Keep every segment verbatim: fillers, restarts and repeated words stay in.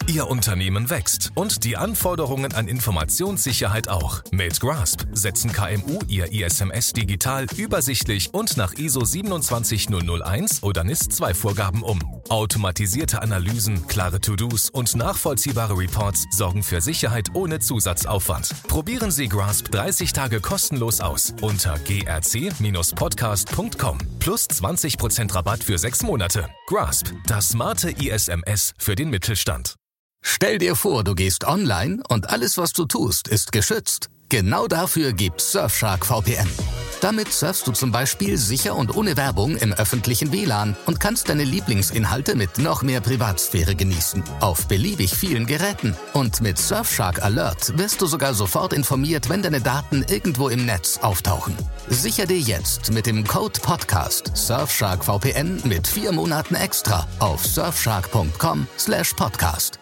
Ihr Unternehmen wächst und die Anforderungen an Informationssicherheit auch. Mit Grasp setzen K M U ihr I S M S digital, übersichtlich und nach I S O zwei sieben null null eins oder N I S zwei Vorgaben um. Automatisierte Analysen, klare To-Dos und nachvollziehbare Reports sorgen für Sicherheit ohne Zusatzaufwand. Probieren Sie Grasp dreißig Tage kostenlos aus unter g r c Bindestrich podcast punkt com. Plus zwanzig Prozent Rabatt für sechs Monate. Grasp, das smarte I S M S für den Mittelstand. Stell dir vor, du gehst online und alles, was du tust, ist geschützt. Genau dafür gibt's Surfshark V P N. Damit surfst du zum Beispiel sicher und ohne Werbung im öffentlichen W L A N und kannst deine Lieblingsinhalte mit noch mehr Privatsphäre genießen. Auf beliebig vielen Geräten. Und mit Surfshark Alert wirst du sogar sofort informiert, wenn deine Daten irgendwo im Netz auftauchen. Sicher dir jetzt mit dem Code Podcast Surfshark V P N mit vier Monaten extra auf surfshark punkt com slash podcast.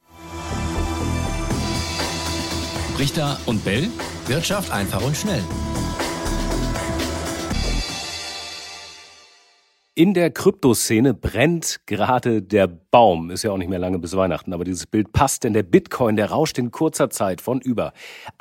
Richter und Bell. Wirtschaft einfach und schnell. In der Kryptoszene brennt gerade der Baum. Ist ja auch nicht mehr lange bis Weihnachten, aber dieses Bild passt, denn der Bitcoin, der rauscht in kurzer Zeit von über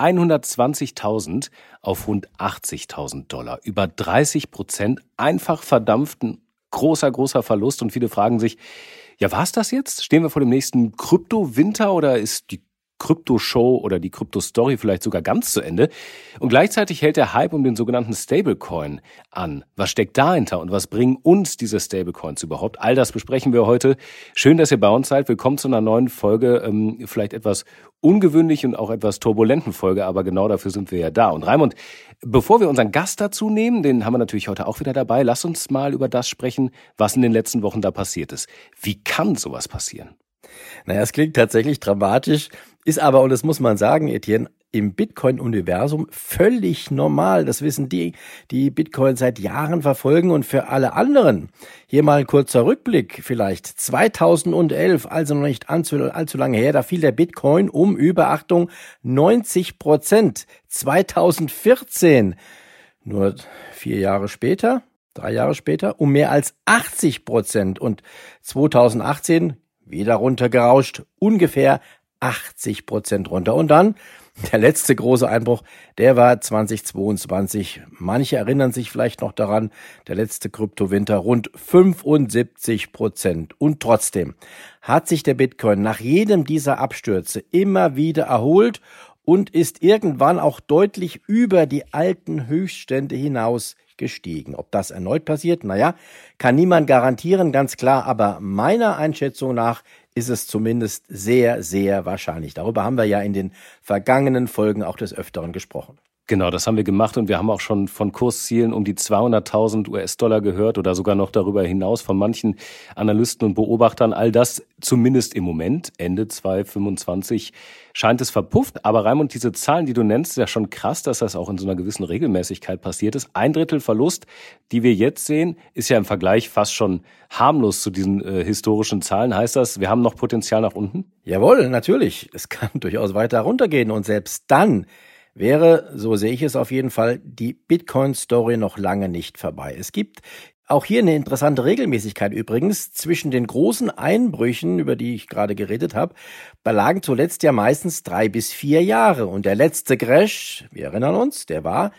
hundertzwanzigtausend auf rund achtzigtausend Dollar. Über dreißig Prozent einfach verdampft, ein großer, großer Verlust. Und viele fragen sich, ja, war's das jetzt? Stehen wir vor dem nächsten Kryptowinter oder ist die Krypto-Show oder die Krypto-Story vielleicht sogar ganz zu Ende? Und gleichzeitig hält der Hype um den sogenannten Stablecoin an. Was steckt dahinter und was bringen uns diese Stablecoins überhaupt? All das besprechen wir heute. Schön, dass ihr bei uns seid. Willkommen zu einer neuen Folge, ähm, vielleicht etwas ungewöhnlich und auch etwas turbulenten Folge, aber genau dafür sind wir ja da. Und Raimund, bevor wir unseren Gast dazu nehmen, den haben wir natürlich heute auch wieder dabei, lass uns mal über das sprechen, was in den letzten Wochen da passiert ist. Wie kann sowas passieren? Naja, es klingt tatsächlich dramatisch, ist aber, und das muss man sagen, Etienne, im Bitcoin-Universum völlig normal. Das wissen die, die Bitcoin seit Jahren verfolgen. Und für alle anderen, hier mal ein kurzer Rückblick vielleicht. zweitausendelf, also noch nicht allzu, allzu lange her, da fiel der Bitcoin um über, Achtung, neunzig Prozent. zweitausendvierzehn, nur vier Jahre später, drei Jahre später, um mehr als achtzig Prozent. Und zweitausendachtzehn, wieder runtergerauscht, ungefähr achtzig Prozent runter. Und dann der letzte große Einbruch, der war zweitausendzweiundzwanzig. Manche erinnern sich vielleicht noch daran, der letzte Kryptowinter, rund fünfundsiebzig Prozent. Und trotzdem hat sich der Bitcoin nach jedem dieser Abstürze immer wieder erholt und ist irgendwann auch deutlich über die alten Höchststände hinaus gestiegen. Ob das erneut passiert, naja, kann niemand garantieren, ganz klar, aber meiner Einschätzung nach ist es zumindest sehr, sehr wahrscheinlich. Darüber haben wir ja in den vergangenen Folgen auch des Öfteren gesprochen. Genau, das haben wir gemacht und wir haben auch schon von Kurszielen um die zweihunderttausend U S-Dollar gehört oder sogar noch darüber hinaus von manchen Analysten und Beobachtern. All das zumindest im Moment, Ende zweitausendfünfundzwanzig, scheint es verpufft. Aber Raimund, diese Zahlen, die du nennst, ist ja schon krass, dass das auch in so einer gewissen Regelmäßigkeit passiert ist. Ein Drittel Verlust, die wir jetzt sehen, ist ja im Vergleich fast schon harmlos zu diesen äh, historischen Zahlen. Heißt das, wir haben noch Potenzial nach unten? Jawohl, natürlich. Es kann durchaus weiter runtergehen und selbst dann wäre, so sehe ich es auf jeden Fall, die Bitcoin-Story noch lange nicht vorbei. Es gibt auch hier eine interessante Regelmäßigkeit übrigens. Zwischen den großen Einbrüchen, über die ich gerade geredet habe, belagen zuletzt ja meistens drei bis vier Jahre. Und der letzte Crash, wir erinnern uns, der war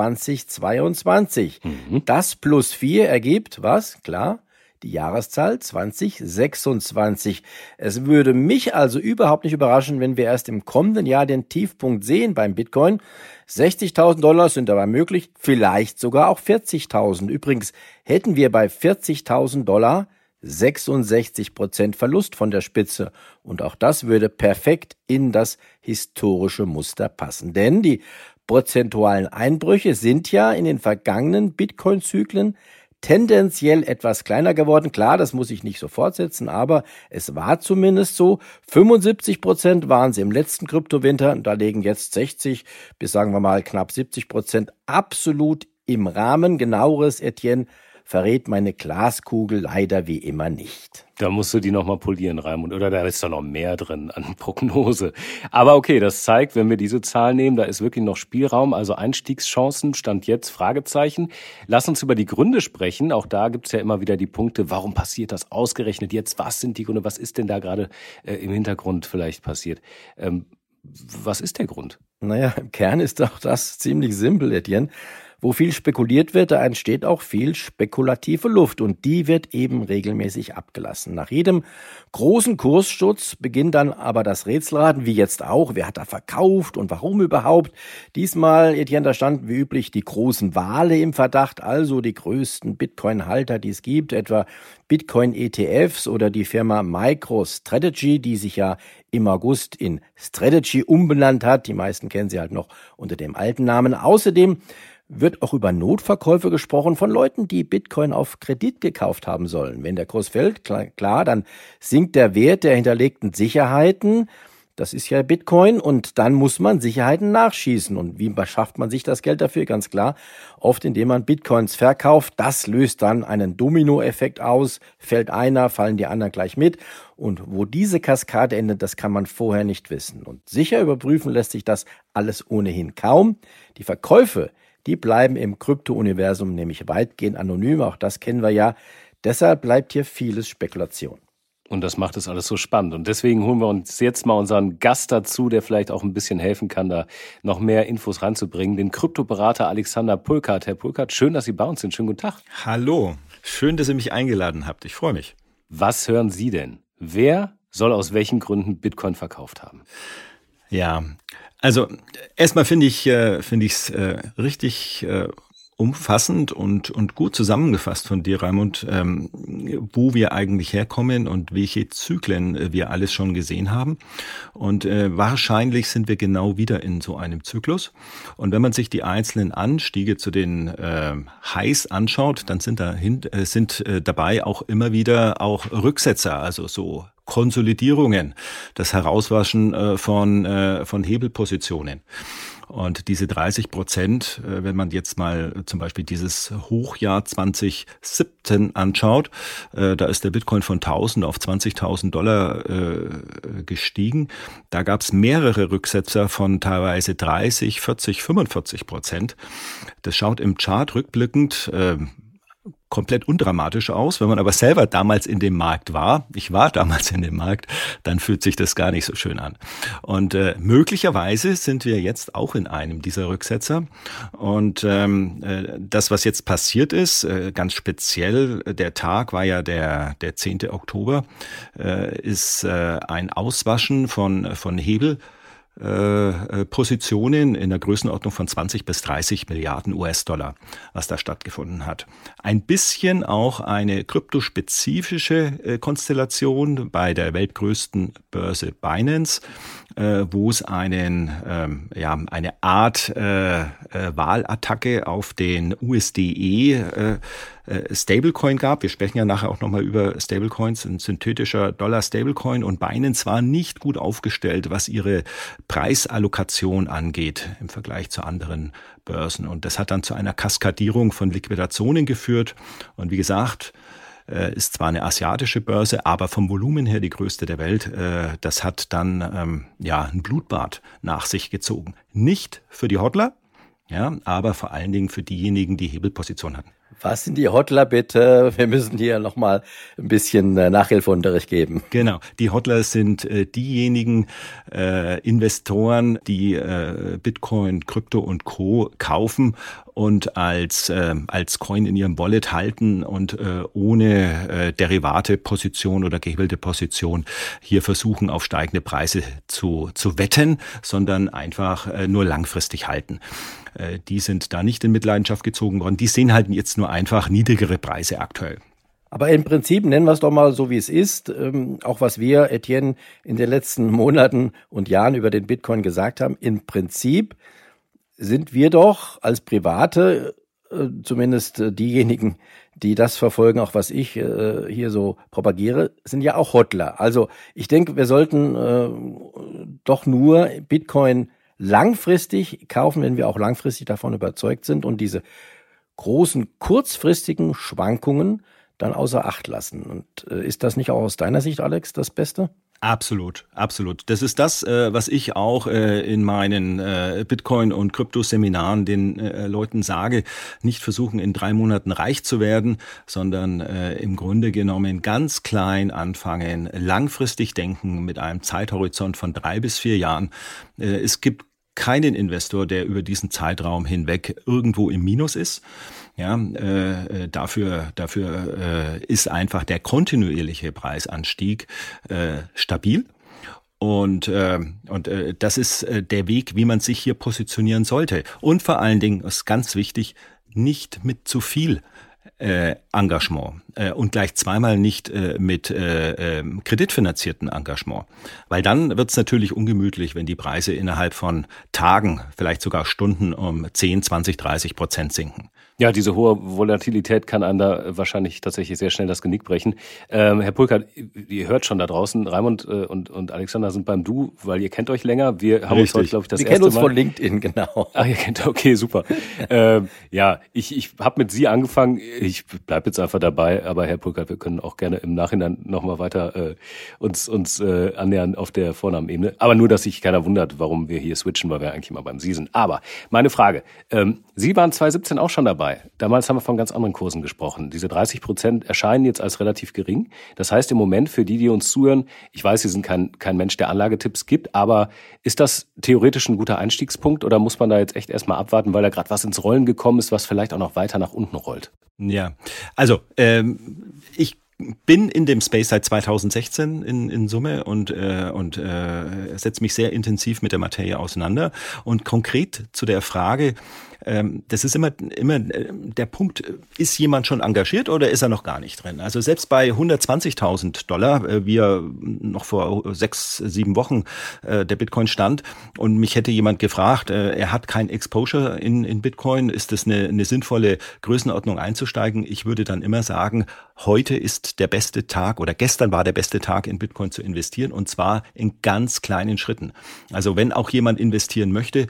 zweitausendzweiundzwanzig. Mhm. Das plus vier ergibt, was? Klar, die Jahreszahl zweitausendsechsundzwanzig. Es würde mich also überhaupt nicht überraschen, wenn wir erst im kommenden Jahr den Tiefpunkt sehen beim Bitcoin. sechzigtausend Dollar sind dabei möglich, vielleicht sogar auch vierzigtausend. Übrigens hätten wir bei vierzigtausend Dollar sechsundsechzig Prozent Verlust von der Spitze. Und auch das würde perfekt in das historische Muster passen. Denn die prozentualen Einbrüche sind ja in den vergangenen Bitcoin-Zyklen tendenziell etwas kleiner geworden. Klar, das muss ich nicht so fortsetzen, aber es war zumindest so. fünfundsiebzig Prozent waren sie im letzten Kryptowinter, da liegen jetzt sechzig bis sagen wir mal knapp siebzig Prozent absolut im Rahmen. Genaueres, Etienne, verrät meine Glaskugel leider wie immer nicht. Da musst du die nochmal polieren, Raimund. Oder da ist doch noch mehr drin an Prognose. Aber okay, das zeigt, wenn wir diese Zahl nehmen, da ist wirklich noch Spielraum. Also Einstiegschancen, Stand jetzt, Fragezeichen. Lass uns über die Gründe sprechen. Auch da gibt's ja immer wieder die Punkte, warum passiert das ausgerechnet jetzt? Was sind die Gründe? Was ist denn da gerade äh, im Hintergrund vielleicht passiert? Ähm, was ist der Grund? Naja, im Kern ist doch das ziemlich simpel, Etienne. Wo viel spekuliert wird, da entsteht auch viel spekulative Luft und die wird eben regelmäßig abgelassen. Nach jedem großen Kurssturz beginnt dann aber das Rätselraten, wie jetzt auch. Wer hat da verkauft und warum überhaupt? Diesmal, Etienne, da standen wie üblich die großen Wale im Verdacht, also die größten Bitcoin-Halter, die es gibt, etwa Bitcoin-E T Fs oder die Firma MicroStrategy, die sich ja im August in Strategy umbenannt hat. Die meisten kennen sie halt noch unter dem alten Namen. Außerdem wird auch über Notverkäufe gesprochen von Leuten, die Bitcoin auf Kredit gekauft haben sollen. Wenn der Kurs fällt, klar, klar, dann sinkt der Wert der hinterlegten Sicherheiten. Das ist ja Bitcoin und dann muss man Sicherheiten nachschießen. Und wie schafft man sich das Geld dafür? Ganz klar, oft indem man Bitcoins verkauft. Das löst dann einen Dominoeffekt aus. Fällt einer, fallen die anderen gleich mit. Und wo diese Kaskade endet, das kann man vorher nicht wissen. Und sicher überprüfen lässt sich das alles ohnehin kaum. Die Verkäufe, die bleiben im Krypto-Universum nämlich weitgehend anonym. Auch das kennen wir ja. Deshalb bleibt hier vieles Spekulation. Und das macht es alles so spannend. Und deswegen holen wir uns jetzt mal unseren Gast dazu, der vielleicht auch ein bisschen helfen kann, da noch mehr Infos reinzubringen. Den Kryptoberater Alexander Pulkert. Herr Pulkert, schön, dass Sie bei uns sind. Schönen guten Tag. Hallo, schön, dass ihr mich eingeladen habt. Ich freue mich. Was hören Sie denn? Wer soll aus welchen Gründen Bitcoin verkauft haben? Ja, also erstmal finde ich äh, finde ich es äh, richtig äh, umfassend und und gut zusammengefasst von dir, Raimund, ähm, wo wir eigentlich herkommen und welche Zyklen äh, wir alles schon gesehen haben. Und äh, wahrscheinlich sind wir genau wieder in so einem Zyklus. Und wenn man sich die einzelnen Anstiege zu den äh, Highs anschaut, dann sind da hin, äh, sind äh, dabei auch immer wieder auch Rücksetzer, also so Konsolidierungen, das Herauswaschen äh, von äh, von Hebelpositionen. Und diese dreißig Prozent, äh, wenn man jetzt mal zum Beispiel dieses Hochjahr zwanzig siebzehn anschaut, äh, da ist der Bitcoin von tausend auf zwanzigtausend Dollar äh, gestiegen. Da gab es mehrere Rücksetzer von teilweise dreißig, vierzig, fünfundvierzig Prozent. Das schaut im Chart rückblickend äh, komplett undramatisch aus. Wenn man aber selber damals in dem Markt war, ich war damals in dem Markt, dann fühlt sich das gar nicht so schön an. Und äh, möglicherweise sind wir jetzt auch in einem dieser Rücksetzer. Und ähm, äh, das, was jetzt passiert ist, äh, ganz speziell, der Tag war ja der der zehnte Oktober, äh, ist äh, ein Auswaschen von von Hebel. Äh, Positionen in der Größenordnung von zwanzig bis dreißig Milliarden U S-Dollar, was da stattgefunden hat. Ein bisschen auch eine kryptospezifische äh, Konstellation bei der weltgrößten Börse Binance, äh, wo es einen, ähm, ja, eine Art äh, äh, Wahlattacke auf den U S D E äh, Stablecoin gab. Wir sprechen ja nachher auch nochmal über Stablecoins, ein synthetischer Dollar-Stablecoin, und Binance war nicht gut aufgestellt, was ihre Preisallokation angeht im Vergleich zu anderen Börsen. Und das hat dann zu einer Kaskadierung von Liquidationen geführt. Und wie gesagt, ist zwar eine asiatische Börse, aber vom Volumen her die größte der Welt. Das hat dann ja ein Blutbad nach sich gezogen. Nicht für die Hodler, ja, aber vor allen Dingen für diejenigen, die Hebelposition hatten. Was sind die Hodler bitte? Wir müssen hier nochmal ein bisschen Nachhilfeunterricht geben. Genau, die Hodler sind äh, diejenigen äh, Investoren, die äh, Bitcoin, Krypto und Co. kaufen und als äh, als Coin in ihrem Wallet halten und äh, ohne äh, Derivate-Position oder gehebelte Position hier versuchen, auf steigende Preise zu zu wetten, sondern einfach äh, nur langfristig halten. Äh, die sind da nicht in Mitleidenschaft gezogen worden. Die sehen halt jetzt nur einfach niedrigere Preise aktuell. Aber im Prinzip nennen wir es doch mal so, wie es ist. Ähm, auch was wir, Etienne, in den letzten Monaten und Jahren über den Bitcoin gesagt haben. Im Prinzip sind wir doch als Private, äh, zumindest äh, diejenigen, die das verfolgen, auch was ich äh, hier so propagiere, sind ja auch Hodler. Also ich denke, wir sollten äh, doch nur Bitcoin langfristig kaufen, wenn wir auch langfristig davon überzeugt sind. Und diese großen kurzfristigen Schwankungen dann außer Acht lassen. Und äh, ist das nicht auch aus deiner Sicht, Alex, das Beste? Absolut, absolut. Das ist das, äh, was ich auch äh, in meinen äh, Bitcoin- und Kryptoseminaren den äh, Leuten sage. Nicht versuchen, in drei Monaten reich zu werden, sondern äh, im Grunde genommen ganz klein anfangen, langfristig denken mit einem Zeithorizont von drei bis vier Jahren. Äh, es gibt keinen Investor, der über diesen Zeitraum hinweg irgendwo im Minus ist. Ja, äh, dafür dafür äh, ist einfach der kontinuierliche Preisanstieg äh, stabil. Und, äh, und äh, das ist äh, der Weg, wie man sich hier positionieren sollte. Und vor allen Dingen ist ganz wichtig, nicht mit zu viel Äh, Engagement äh, und gleich zweimal nicht äh, mit äh, äh, kreditfinanzierten Engagement. Weil dann wird es natürlich ungemütlich, wenn die Preise innerhalb von Tagen, vielleicht sogar Stunden um zehn, zwanzig, dreißig Prozent sinken. Ja, diese hohe Volatilität kann einem da wahrscheinlich tatsächlich sehr schnell das Genick brechen. Ähm, Herr Pulkert, ihr hört schon da draußen, Raimund äh, und, und Alexander sind beim Du, weil ihr kennt euch länger. Wir haben Richtig. uns heute, glaube ich, das Wir erste kennen uns Mal... von LinkedIn, genau. Ah, ihr kennt, okay, super. ähm, ja, ich, ich habe mit Sie angefangen. Ich bleib jetzt einfach dabei, aber Herr Pulkert, wir können auch gerne im Nachhinein nochmal weiter äh, uns uns äh, annähern auf der Vornamenebene. Aber nur, dass sich keiner wundert, warum wir hier switchen, weil wir eigentlich mal beim Sie sind. Aber meine Frage, ähm, Sie waren zwanzig siebzehn auch schon dabei. Damals haben wir von ganz anderen Kursen gesprochen. Diese dreißig Prozent erscheinen jetzt als relativ gering. Das heißt im Moment für die, die uns zuhören, ich weiß, Sie sind kein, kein Mensch, der Anlagetipps gibt, aber ist das theoretisch ein guter Einstiegspunkt oder muss man da jetzt echt erstmal abwarten, weil da gerade was ins Rollen gekommen ist, was vielleicht auch noch weiter nach unten rollt? Ja, also ähm, ich bin in dem Space seit zweitausendsechzehn in, in Summe und, äh, und äh, setze mich sehr intensiv mit der Materie auseinander. Und konkret zu der Frage, ähm, das ist immer, immer äh, der Punkt, ist jemand schon engagiert oder ist er noch gar nicht drin? Also selbst bei hundertzwanzigtausend Dollar, äh, wie er noch vor sechs, sieben Wochen äh, der Bitcoin stand und mich hätte jemand gefragt, äh, er hat kein Exposure in, in Bitcoin, ist das eine, eine sinnvolle Größenordnung einzusteigen? Ich würde dann immer sagen, heute ist der beste Tag oder gestern war der beste Tag in Bitcoin zu investieren und zwar in ganz kleinen Schritten. Also wenn auch jemand investieren möchte,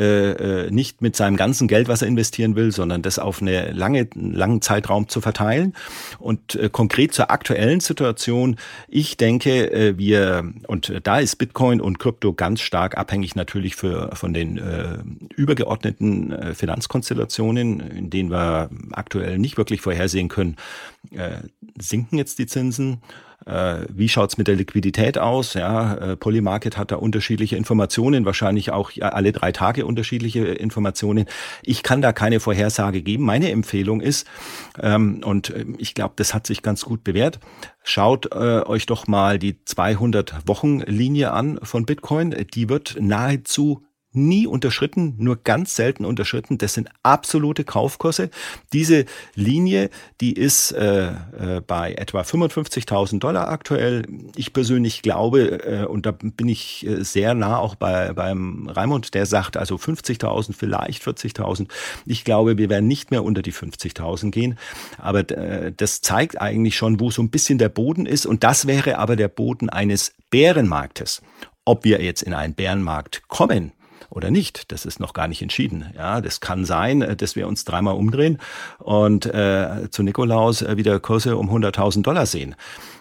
äh, nicht mit seinem ganzen Geld, was er investieren will, sondern das auf eine lange, langen Zeitraum zu verteilen. Und äh, konkret zur aktuellen Situation, ich denke, äh, wir, und da ist Bitcoin und Krypto ganz stark abhängig natürlich für, von den äh, übergeordneten äh, Finanzkonstellationen, in denen wir aktuell nicht wirklich vorhersehen können, äh, sinken jetzt die Zinsen? Äh, wie schaut's mit der Liquidität aus? Ja, äh, Polymarket hat da unterschiedliche Informationen, wahrscheinlich auch ja, alle drei Tage unterschiedliche Informationen. Ich kann da keine Vorhersage geben. Meine Empfehlung ist, ähm, und äh, ich glaube, das hat sich ganz gut bewährt, schaut äh, euch doch mal die zweihundert-Wochen-Linie an von Bitcoin. Die wird nahezu nie unterschritten, nur ganz selten unterschritten. Das sind absolute Kaufkurse. Diese Linie, die ist äh, äh, bei etwa fünfundfünfzigtausend Dollar aktuell. Ich persönlich glaube, äh, und da bin ich äh, sehr nah auch bei beim Raimund, der sagt also fünfzigtausend, vielleicht vierzigtausend. Ich glaube, wir werden nicht mehr unter die fünfzigtausend gehen. Aber äh, das zeigt eigentlich schon, wo so ein bisschen der Boden ist. Und das wäre aber der Boden eines Bärenmarktes. Ob wir jetzt in einen Bärenmarkt kommen oder nicht, das ist noch gar nicht entschieden. Ja, das kann sein, dass wir uns dreimal umdrehen und äh, zu Nikolaus äh, wieder Kurse um hunderttausend Dollar sehen.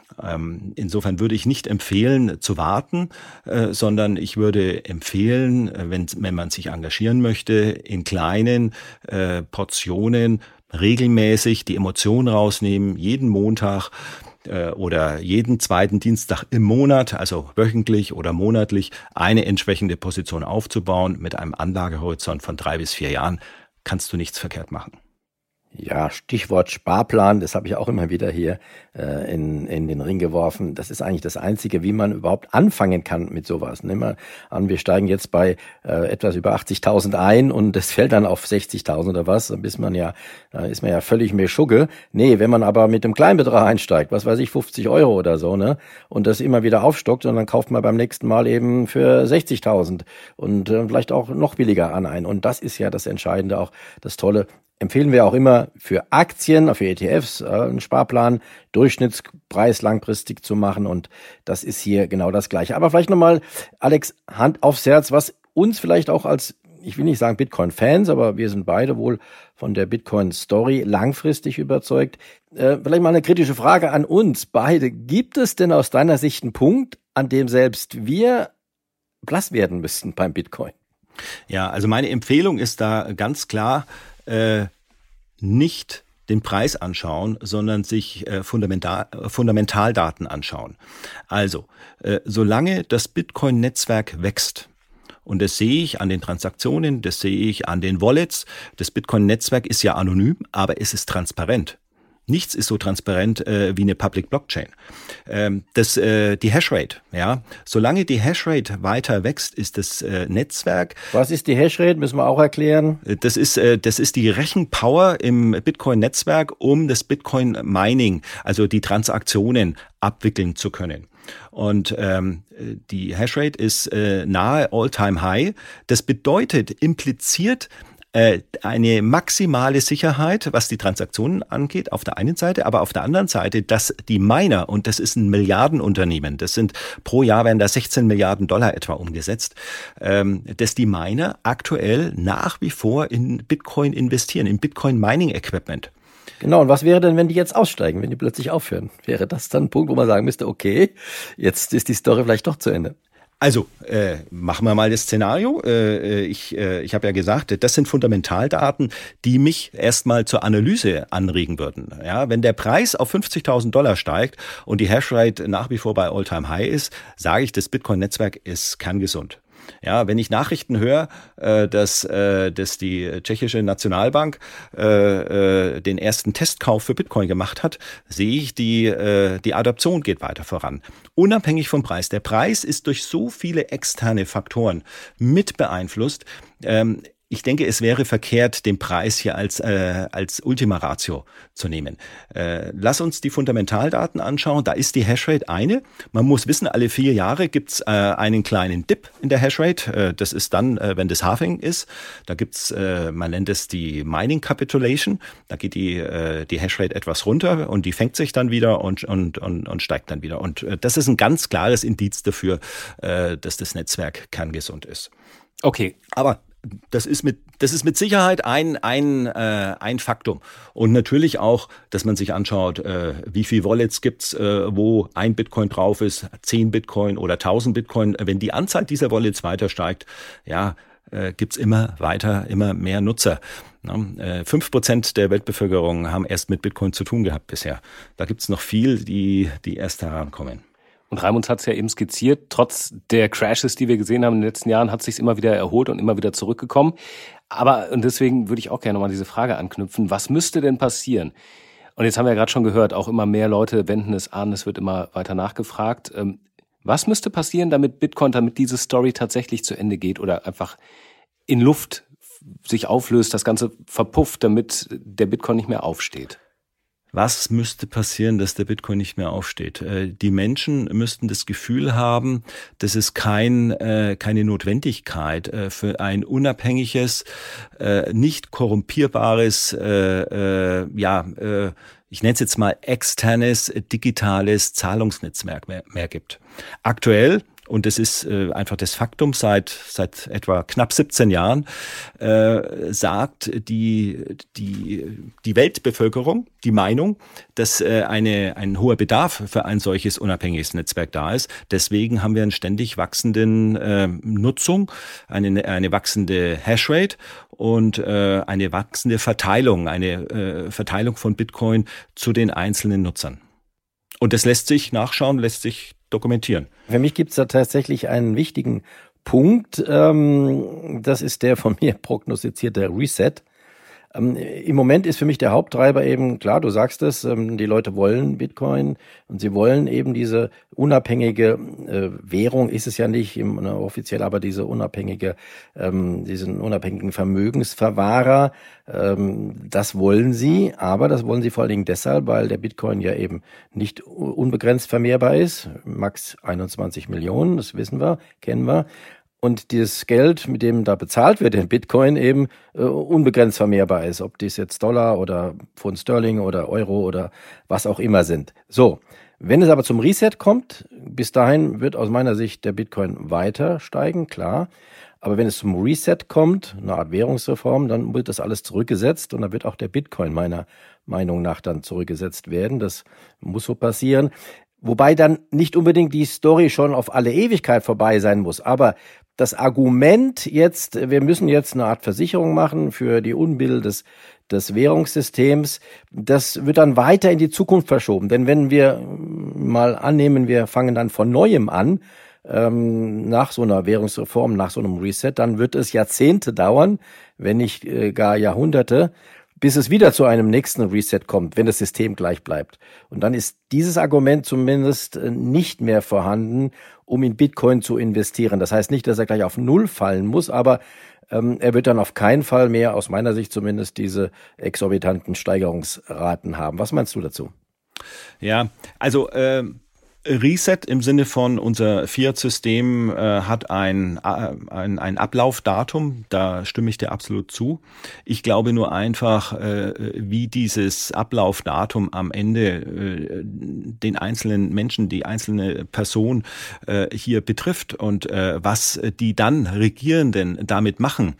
Ähm, insofern würde ich nicht empfehlen zu warten, äh, sondern ich würde empfehlen, äh, wenn, wenn man sich engagieren möchte, in kleinen äh, Portionen regelmäßig die Emotionen rausnehmen, jeden Montag oder jeden zweiten Dienstag im Monat, also wöchentlich oder monatlich, eine entsprechende Position aufzubauen mit einem Anlagehorizont von drei bis vier Jahren, kannst du nichts verkehrt machen. Ja, Stichwort Sparplan, das habe ich auch immer wieder hier äh, in, in den Ring geworfen. Das ist eigentlich das Einzige, wie man überhaupt anfangen kann mit sowas. Nehmen wir an, wir steigen jetzt bei äh, etwas über achtzigtausend ein und das fällt dann auf sechzigtausend oder was, dann ist man ja, da ist man ja völlig Meschugge. Nee, wenn man aber mit einem Kleinbetrag einsteigt, was weiß ich, fünfzig Euro oder so, ne, und das immer wieder aufstockt und dann kauft man beim nächsten Mal eben für sechzigtausend und äh, vielleicht auch noch billiger an ein. Und das ist ja das Entscheidende, auch das Tolle. Empfehlen wir auch immer für Aktien, für E T Fs, äh, einen Sparplan, Durchschnittspreis langfristig zu machen und das ist hier genau das Gleiche. Aber vielleicht nochmal, Alex, Hand aufs Herz, was uns vielleicht auch als ich will nicht sagen Bitcoin-Fans, aber wir sind beide wohl von der Bitcoin-Story langfristig überzeugt. Äh, vielleicht mal eine kritische Frage an uns beide. Gibt es denn aus deiner Sicht einen Punkt, an dem selbst wir blass werden müssten beim Bitcoin? Ja, also meine Empfehlung ist da ganz klar, äh, nicht den Preis anschauen, sondern sich äh, fundamental, Fundamentaldaten anschauen. Also, äh, solange das Bitcoin-Netzwerk wächst, und das sehe ich an den Transaktionen, das sehe ich an den Wallets, das Bitcoin-Netzwerk ist ja anonym, aber es ist transparent. Nichts ist so transparent äh, wie eine Public Blockchain. Ähm, das, äh, die Hashrate, ja, solange die Hashrate weiter wächst, ist das äh, Netzwerk. Was ist die Hashrate? Müssen wir auch erklären. Das ist, äh, das ist die Rechenpower im Bitcoin-Netzwerk, um das Bitcoin-Mining, also die Transaktionen abwickeln zu können. Und ähm, die Hashrate ist äh, nahe All-Time-High. Das bedeutet impliziert eine maximale Sicherheit, was die Transaktionen angeht, auf der einen Seite, aber auf der anderen Seite, dass die Miner, und das ist ein Milliardenunternehmen, das sind pro Jahr werden da sechzehn Milliarden Dollar etwa umgesetzt, dass die Miner aktuell nach wie vor in Bitcoin investieren, in Bitcoin-Mining-Equipment. Genau, und was wäre denn, wenn die jetzt aussteigen, wenn die plötzlich aufhören? Wäre das dann ein Punkt, wo man sagen müsste, okay, jetzt ist die Story vielleicht doch zu Ende? Also, äh, machen wir mal das Szenario. Äh, ich äh, ich habe ja gesagt, das sind Fundamentaldaten, die mich erstmal zur Analyse anregen würden. Ja, wenn der Preis auf fünfzigtausend Dollar steigt und die Hashrate nach wie vor bei All-Time-High ist, sage ich, das Bitcoin-Netzwerk ist kerngesund. Ja, wenn ich Nachrichten höre, äh, dass, äh, dass die tschechische Nationalbank äh, äh, den ersten Testkauf für Bitcoin gemacht hat, sehe ich, die, äh, die Adoption geht weiter voran. Unabhängig vom Preis. Der Preis ist durch so viele externe Faktoren mit beeinflusst. Ähm, Ich denke, es wäre verkehrt, den Preis hier als äh, als Ultima Ratio zu nehmen. Äh, lass uns die Fundamentaldaten anschauen. Da ist die Hashrate eine. Man muss wissen, alle vier Jahre gibt's äh, einen kleinen Dip in der Hashrate. Äh, das ist dann, äh, wenn das Halving ist. Da gibt's, äh, man nennt es die Mining Capitulation. Da geht die äh, die Hashrate etwas runter und die fängt sich dann wieder und und und, und steigt dann wieder. Und äh, das ist ein ganz klares Indiz dafür, äh, dass das Netzwerk kerngesund ist. Okay, aber Das ist mit, das ist mit Sicherheit ein, ein, äh, ein Faktum. Und natürlich auch, dass man sich anschaut, äh, wie viel Wallets gibt's, äh, wo ein Bitcoin drauf ist, zehn Bitcoin oder tausend Bitcoin. Wenn die Anzahl dieser Wallets weiter steigt, ja, äh, gibt's immer weiter, immer mehr Nutzer. Ja, fünf Prozent der Weltbevölkerung haben erst mit Bitcoin zu tun gehabt bisher. Da gibt's noch viel, die, die erst herankommen. Und Raimund hat es ja eben skizziert, trotz der Crashes, die wir gesehen haben in den letzten Jahren, hat es sich immer wieder erholt und immer wieder zurückgekommen. Aber, und deswegen würde ich auch gerne nochmal diese Frage anknüpfen, was müsste denn passieren? Und jetzt haben wir ja gerade schon gehört, auch immer mehr Leute wenden es an, es wird immer weiter nachgefragt. Was müsste passieren, damit Bitcoin, damit diese Story tatsächlich zu Ende geht oder einfach in Luft sich auflöst, das Ganze verpufft, damit der Bitcoin nicht mehr aufsteht? Was müsste passieren, dass der Bitcoin nicht mehr aufsteht? Die Menschen müssten das Gefühl haben, dass es kein, keine Notwendigkeit für ein unabhängiges, nicht korrumpierbares, ja, ich nenne es jetzt mal externes, digitales Zahlungsnetzwerk mehr, mehr gibt. Aktuell, und das ist äh, einfach das Faktum seit seit etwa knapp siebzehn Jahren, äh, sagt die die die Weltbevölkerung die Meinung, dass äh, eine ein hoher Bedarf für ein solches unabhängiges Netzwerk da ist. Deswegen haben wir eine ständig wachsenden äh, Nutzung, eine eine wachsende Hashrate und äh, eine wachsende Verteilung, eine äh, Verteilung von Bitcoin zu den einzelnen Nutzern. Und das lässt sich nachschauen, lässt sich dokumentieren. Für mich gibt es da tatsächlich einen wichtigen Punkt. Ähm, das ist der von mir prognostizierte Reset. Ähm, Im Moment ist für mich der Haupttreiber eben, klar, du sagst es, ähm, die Leute wollen Bitcoin und sie wollen eben diese unabhängige äh, Währung, ist es ja nicht im, ne, offiziell, aber diese unabhängige, ähm, diesen unabhängigen Vermögensverwahrer, ähm, das wollen sie, aber das wollen sie vor allen Dingen deshalb, weil der Bitcoin ja eben nicht unbegrenzt vermehrbar ist, max einundzwanzig Millionen, das wissen wir, kennen wir. Und dieses Geld, mit dem da bezahlt wird in Bitcoin, eben äh, unbegrenzt vermehrbar ist, ob dies jetzt Dollar oder Pfund Sterling oder Euro oder was auch immer sind. So, Wenn es aber zum Reset kommt, bis dahin wird aus meiner Sicht der Bitcoin weiter steigen, klar. Aber wenn es zum Reset kommt, eine Art Währungsreform, dann wird das alles zurückgesetzt und dann wird auch der Bitcoin meiner Meinung nach dann zurückgesetzt werden. Das muss so passieren. Wobei dann nicht unbedingt die Story schon auf alle Ewigkeit vorbei sein muss. Aber das Argument jetzt, wir müssen jetzt eine Art Versicherung machen für die Unbill des, des Währungssystems, das wird dann weiter in die Zukunft verschoben. Denn wenn wir mal annehmen, wir fangen dann von Neuem an, ähm, nach so einer Währungsreform, nach so einem Reset, dann wird es Jahrzehnte dauern, wenn nicht äh, gar Jahrhunderte, bis es wieder zu einem nächsten Reset kommt, wenn das System gleich bleibt. Und dann ist dieses Argument zumindest nicht mehr vorhanden, um in Bitcoin zu investieren. Das heißt nicht, dass er gleich auf Null fallen muss, aber ähm, er wird dann auf keinen Fall mehr, aus meiner Sicht zumindest, diese exorbitanten Steigerungsraten haben. Was meinst du dazu? Ja, also äh Reset im Sinne von unser Fiat-System äh, hat ein, äh, ein, ein Ablaufdatum, da stimme ich dir absolut zu. Ich glaube nur einfach, äh, wie dieses Ablaufdatum am Ende äh, den einzelnen Menschen, die einzelne Person äh, hier betrifft und äh, was die dann Regierenden damit machen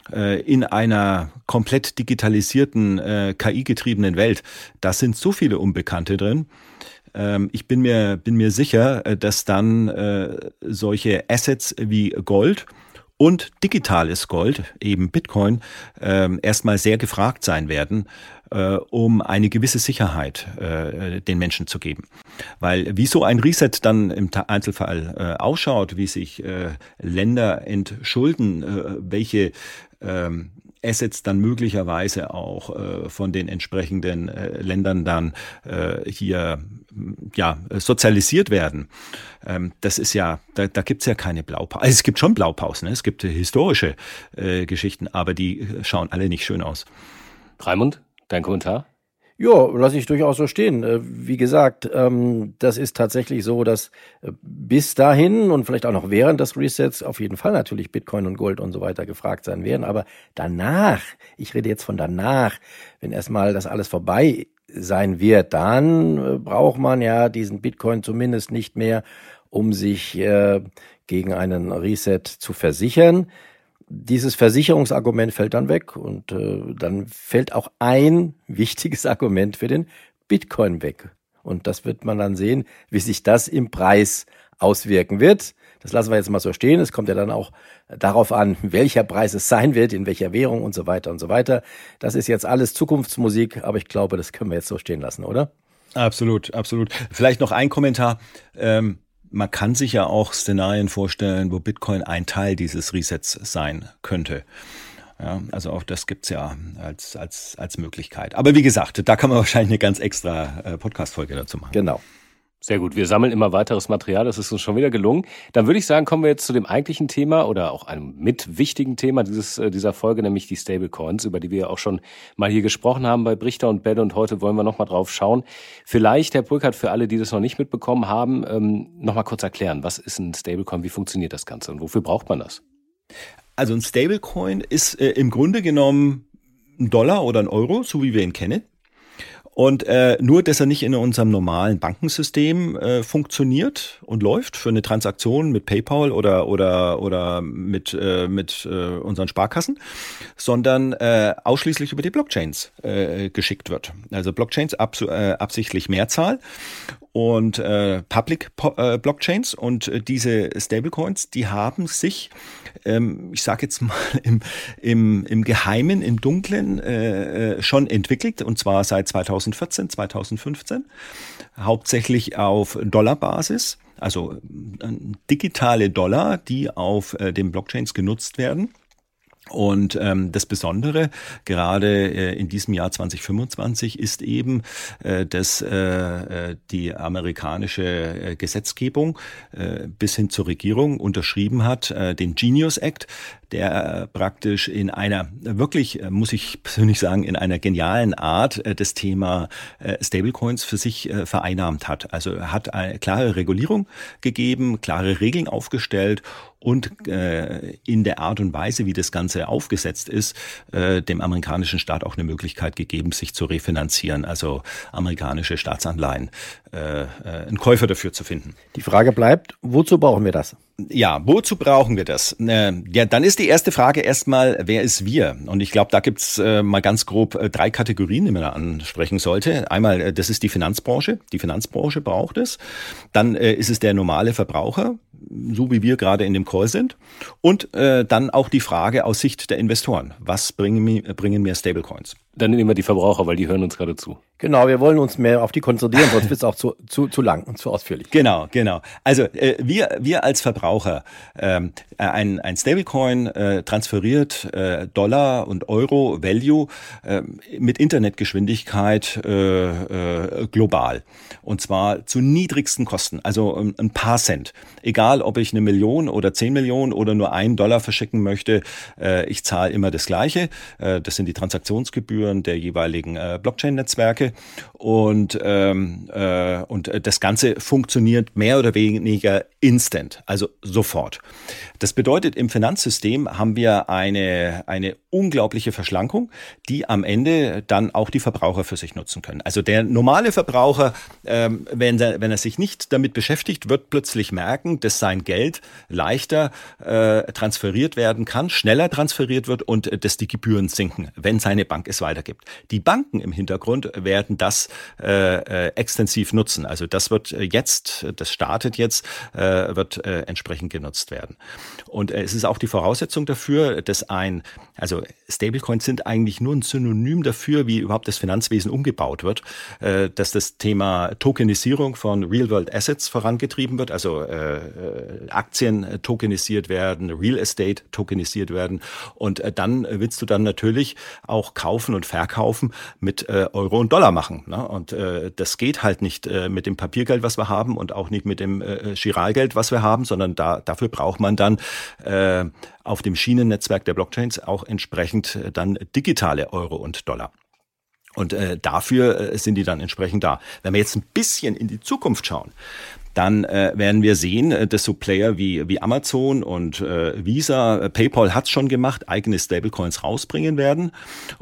in einer komplett digitalisierten, äh, K I-getriebenen Welt, da sind so viele Unbekannte drin. Ähm, ich bin mir, bin mir sicher, dass dann äh, solche Assets wie Gold und digitales Gold, eben Bitcoin, äh, erstmal sehr gefragt sein werden, äh, um eine gewisse Sicherheit äh, den Menschen zu geben. Weil wie so ein Reset dann im Einzelfall äh, ausschaut, wie sich äh, Länder entschulden, äh, welche ähm, Assets dann möglicherweise auch äh, von den entsprechenden äh, Ländern dann äh, hier ja sozialisiert werden. Ähm, das ist ja, da, da gibt's ja keine Blaupausen. Also es gibt schon Blaupausen, ne? Es gibt äh, historische äh, Geschichten, aber die schauen alle nicht schön aus. Raimund, dein Kommentar? Ja, lasse ich durchaus so stehen. Wie gesagt, das ist tatsächlich so, dass bis dahin und vielleicht auch noch während des Resets auf jeden Fall natürlich Bitcoin und Gold und so weiter gefragt sein werden. Aber danach, ich rede jetzt von danach, wenn erstmal das alles vorbei sein wird, dann braucht man ja diesen Bitcoin zumindest nicht mehr, um sich gegen einen Reset zu versichern. Dieses Versicherungsargument fällt dann weg und äh, dann fällt auch ein wichtiges Argument für den Bitcoin weg. Und das wird man dann sehen, wie sich das im Preis auswirken wird. Das lassen wir jetzt mal so stehen. Es kommt ja dann auch darauf an, welcher Preis es sein wird, in welcher Währung und so weiter und so weiter. Das ist jetzt alles Zukunftsmusik, aber ich glaube, das können wir jetzt so stehen lassen, oder? Absolut, absolut. Vielleicht noch ein Kommentar. Ähm Man kann sich ja auch Szenarien vorstellen, wo Bitcoin ein Teil dieses Resets sein könnte. Ja, also auch das gibt's ja als, als, als Möglichkeit. Aber wie gesagt, da kann man wahrscheinlich eine ganz extra äh, Podcast-Folge dazu machen. Genau. Sehr gut, wir sammeln immer weiteres Material, das ist uns schon wieder gelungen. Dann würde ich sagen, kommen wir jetzt zu dem eigentlichen Thema oder auch einem mit wichtigen Thema dieses, dieser Folge, nämlich die Stablecoins, über die wir ja auch schon mal hier gesprochen haben bei Brichter und Bell, und heute wollen wir nochmal drauf schauen. Vielleicht, Herr Burkhardt, für alle, die das noch nicht mitbekommen haben, ähm, nochmal kurz erklären, was ist ein Stablecoin, wie funktioniert das Ganze und wofür braucht man das? Also ein Stablecoin ist äh, im Grunde genommen ein Dollar oder ein Euro, so wie wir ihn kennen. Und äh, nur, dass er nicht in unserem normalen Bankensystem äh, funktioniert und läuft für eine Transaktion mit PayPal oder oder oder mit äh, mit äh, unseren Sparkassen, sondern äh, ausschließlich über die Blockchains äh, geschickt wird. Also Blockchains abs äh, absichtlich Mehrzahl und äh, Public äh, Blockchains, und äh, diese Stablecoins, die haben sich, ähm, ich sage jetzt mal im im im Geheimen, im Dunklen äh, schon entwickelt, und zwar seit zweitausendvierzehn, zweitausendfünfzehn, hauptsächlich auf Dollarbasis, also äh, digitale Dollar, die auf äh, den Blockchains genutzt werden. Und ähm, das Besondere gerade äh, in diesem Jahr zwanzig fünfundzwanzig ist eben, äh, dass äh, die amerikanische äh, Gesetzgebung äh, bis hin zur Regierung unterschrieben hat, äh, den Genius Act, der äh, praktisch in einer wirklich, äh, muss ich persönlich sagen, in einer genialen Art äh, das Thema äh, Stablecoins für sich äh, vereinnahmt hat. Also er hat eine klare Regulierung gegeben, klare Regeln aufgestellt und äh, in der Art und Weise, wie das Ganze aufgesetzt ist, äh, dem amerikanischen Staat auch eine Möglichkeit gegeben, sich zu refinanzieren, also amerikanische Staatsanleihen, äh, äh, einen Käufer dafür zu finden. Die Frage bleibt, wozu brauchen wir das? Ja, wozu brauchen wir das? Äh, ja, dann ist die erste Frage erstmal, wer ist wir? Und ich glaube, da gibt's äh, mal ganz grob äh, drei Kategorien, die man da ansprechen sollte. Einmal, äh, das ist die Finanzbranche. Die Finanzbranche braucht es. Dann äh, ist es der normale Verbraucher, so wie wir gerade in dem Call sind. Und äh, dann auch die Frage aus Sicht der Investoren. Was bringen mir, bringen mir Stablecoins? Dann nehmen wir die Verbraucher, weil die hören uns gerade zu. Genau, wir wollen uns mehr auf die konzentrieren, sonst wird es auch zu, zu, zu lang und zu ausführlich. Genau, genau. Also äh, wir, wir als Verbraucher, ähm, ein, ein Stablecoin äh, transferiert äh, Dollar und Euro Value äh, mit Internetgeschwindigkeit äh, äh, global. Und zwar zu niedrigsten Kosten, also ein, ein paar Cent. Egal, ob ich eine Million oder zehn Millionen oder nur einen Dollar verschicken möchte, äh, ich zahle immer das Gleiche. Äh, das sind die Transaktionsgebühren der jeweiligen äh, Blockchain-Netzwerke. Und, ähm, äh, und das Ganze funktioniert mehr oder weniger instant, also sofort. Das bedeutet, im Finanzsystem haben wir eine, eine unglaubliche Verschlankung, die am Ende dann auch die Verbraucher für sich nutzen können. Also der normale Verbraucher, ähm, wenn, er, wenn er sich nicht damit beschäftigt, wird plötzlich merken, dass sein Geld leichter äh, transferiert werden kann, schneller transferiert wird und äh, dass die Gebühren sinken, wenn seine Bank es weitergibt. Die Banken im Hintergrund werden das äh, äh, extensiv nutzen. Also das wird jetzt, das startet jetzt, äh, wird äh, entsprechend genutzt werden. Und äh, es ist auch die Voraussetzung dafür, dass ein, also Stablecoins sind eigentlich nur ein Synonym dafür, wie überhaupt das Finanzwesen umgebaut wird, äh, dass das Thema Tokenisierung von Real-World Assets vorangetrieben wird, also äh, Aktien tokenisiert werden, Real Estate tokenisiert werden und äh, dann willst du dann natürlich auch kaufen und verkaufen mit äh, Euro und Dollar machen. Ne? Und äh, das geht halt nicht äh, mit dem Papiergeld, was wir haben und auch nicht mit dem äh, Giralgeld, was wir haben, sondern da dafür braucht man dann äh, auf dem Schienennetzwerk der Blockchains auch entsprechend äh, dann digitale Euro und Dollar. Und äh, dafür äh, sind die dann entsprechend da. Wenn wir jetzt ein bisschen in die Zukunft schauen, dann äh, werden wir sehen, äh, dass so Player wie wie Amazon und äh, Visa, äh, PayPal hat's schon gemacht, eigene Stablecoins rausbringen werden.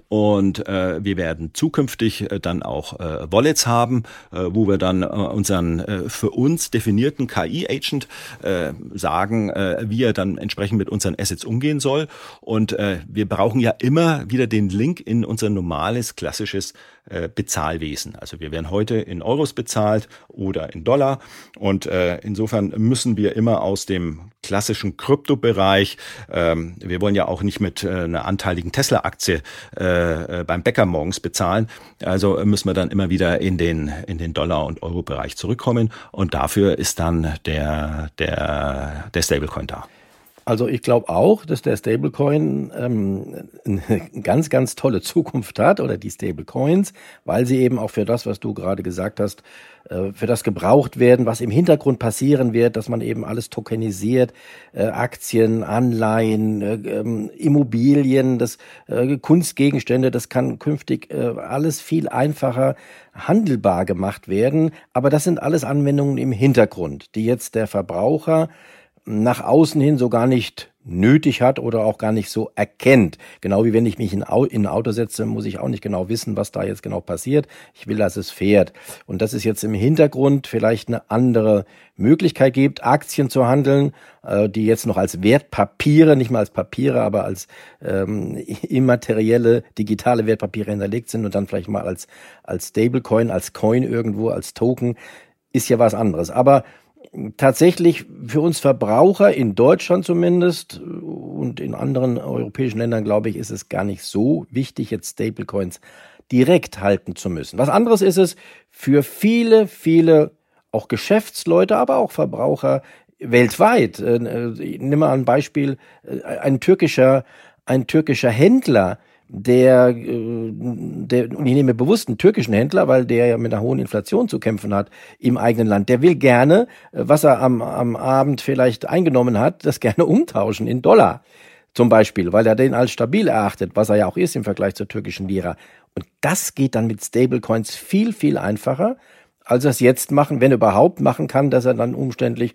Und äh, wir werden zukünftig äh, dann auch äh, Wallets haben, äh, wo wir dann äh, unseren äh, für uns definierten K I-Agent äh, sagen, äh, wie er dann entsprechend mit unseren Assets umgehen soll. Und äh, wir brauchen ja immer wieder den Link in unser normales, klassisches äh, Bezahlwesen. Also wir werden heute in Euros bezahlt oder in Dollar. Und äh, insofern müssen wir immer aus dem klassischen Kryptobereich, ähm, wir wollen ja auch nicht mit äh, einer anteiligen Tesla-Aktie äh, beim Bäcker morgens bezahlen, also müssen wir dann immer wieder in den in den Dollar- und Euro-Bereich zurückkommen und dafür ist dann der der der Stablecoin da. Also ich glaube auch, dass der Stablecoin ähm, eine ganz, ganz tolle Zukunft hat oder die Stablecoins, weil sie eben auch für das, was du gerade gesagt hast, äh, für das gebraucht werden, was im Hintergrund passieren wird, dass man eben alles tokenisiert, äh, Aktien, Anleihen, äh, äh, Immobilien, das äh, Kunstgegenstände, das kann künftig äh, alles viel einfacher handelbar gemacht werden. Aber das sind alles Anwendungen im Hintergrund, die jetzt der Verbraucher nach außen hin so gar nicht nötig hat oder auch gar nicht so erkennt. Genau wie wenn ich mich in ein Auto setze, muss ich auch nicht genau wissen, was da jetzt genau passiert. Ich will, dass es fährt. Und dass es jetzt im Hintergrund vielleicht eine andere Möglichkeit gibt, Aktien zu handeln, die jetzt noch als Wertpapiere, nicht mal als Papiere, aber als ähm, immaterielle, digitale Wertpapiere hinterlegt sind und dann vielleicht mal als, als Stablecoin, als Coin irgendwo, als Token, ist ja was anderes. Aber tatsächlich für uns Verbraucher in Deutschland zumindest und in anderen europäischen Ländern, glaube ich, ist es gar nicht so wichtig, jetzt Stablecoins direkt halten zu müssen. Was anderes ist es für viele, viele auch Geschäftsleute, aber auch Verbraucher weltweit. Nimm mal ein Beispiel, ein türkischer, ein türkischer Händler, der, der, und ich nehme bewusst einen türkischen Händler, weil der ja mit einer hohen Inflation zu kämpfen hat im eigenen Land. Der will gerne, was er am, am Abend vielleicht eingenommen hat, das gerne umtauschen in Dollar zum Beispiel, weil er den als stabil erachtet, was er ja auch ist im Vergleich zur türkischen Lira. Und das geht dann mit Stablecoins viel, viel einfacher, als er es jetzt machen, wenn überhaupt machen kann, dass er dann umständlich